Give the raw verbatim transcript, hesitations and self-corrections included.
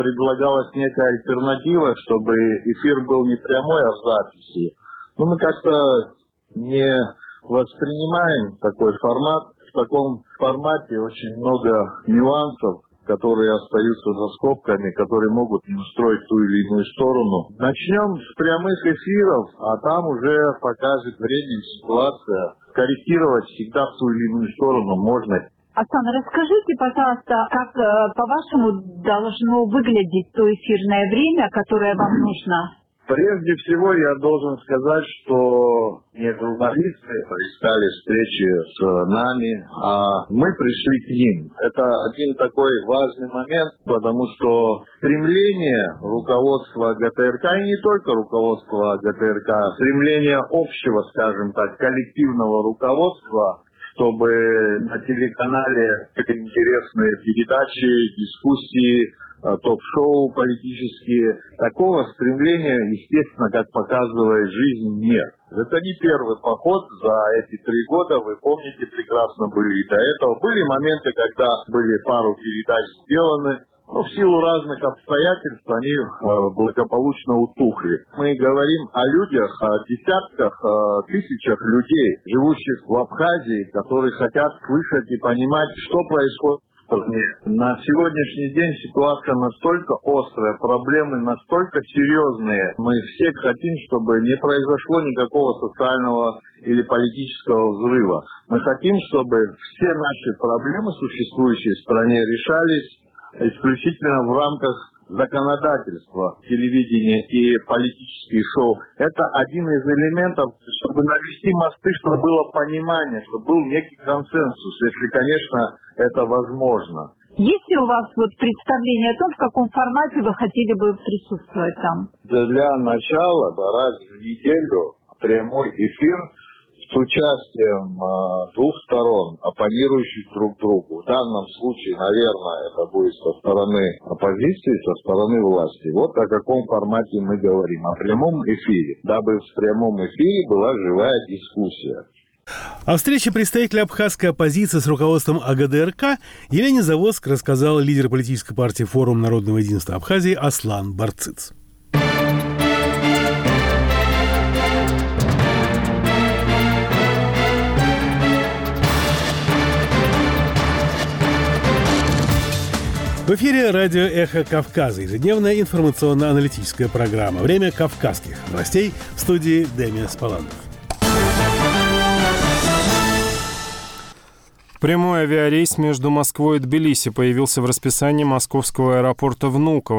Предлагалась некая альтернатива, чтобы эфир был не прямой, а в записи. Но мы как-то не воспринимаем такой формат. В таком формате очень много нюансов, которые остаются за скобками, которые могут не устроить ту или иную сторону. Начнем с прямых эфиров, а там уже покажет время и ситуация. Корректировать всегда в ту или иную сторону можно. Оксана, расскажите, пожалуйста, как, по-вашему, должно выглядеть то эфирное время, которое вам нужно? Прежде всего, я должен сказать, что не журналисты искали встречи с нами, а мы пришли к ним. Это один такой важный момент, потому что стремление руководства ГТРК, и не только руководства ГТРК, стремление общего, скажем так, коллективного руководства, чтобы на телеканале были интересные передачи, дискуссии, ток-шоу политические. Такого стремления, естественно, как показывает жизнь, нет. Это не первый поход за эти три года, вы помните, прекрасно были и до этого. Были моменты, когда были пару передач сделаны, но в силу разных обстоятельств они э, благополучно утухли. Мы говорим о людях, о десятках, э, тысячах людей, живущих в Абхазии, которые хотят слышать и понимать, что происходит. На сегодняшний день ситуация настолько острая, проблемы настолько серьезные. Мы все хотим, чтобы не произошло никакого социального или политического взрыва. Мы хотим, чтобы все наши проблемы, существующие в стране, решались исключительно в рамках законодательства, телевидения и политические шоу. Это один из элементов, чтобы навести мосты, чтобы было понимание, чтобы был некий консенсус, если, конечно, это возможно. Есть ли у вас вот представление о том, в каком формате вы хотели бы присутствовать там? Для начала, да, раз в неделю прямой эфир с участием э, двух сторон, оппонирующих друг другу. В данном случае, наверное, это будет со стороны оппозиции, со стороны власти. Вот о каком формате мы говорим. О прямом эфире. Дабы в прямом эфире была живая дискуссия. О встрече представителя абхазской оппозиции с руководством АГДРК Елене Заводск рассказал лидер политической партии «Форум народного единства Абхазии» Аслан Барциц. В эфире радио «Эхо Кавказа», ежедневная информационно-аналитическая программа. Время кавказских новостей, в студии Демиас Паландов. Прямой авиарейс между Москвой и Тбилиси появился в расписании московского аэропорта Внуково.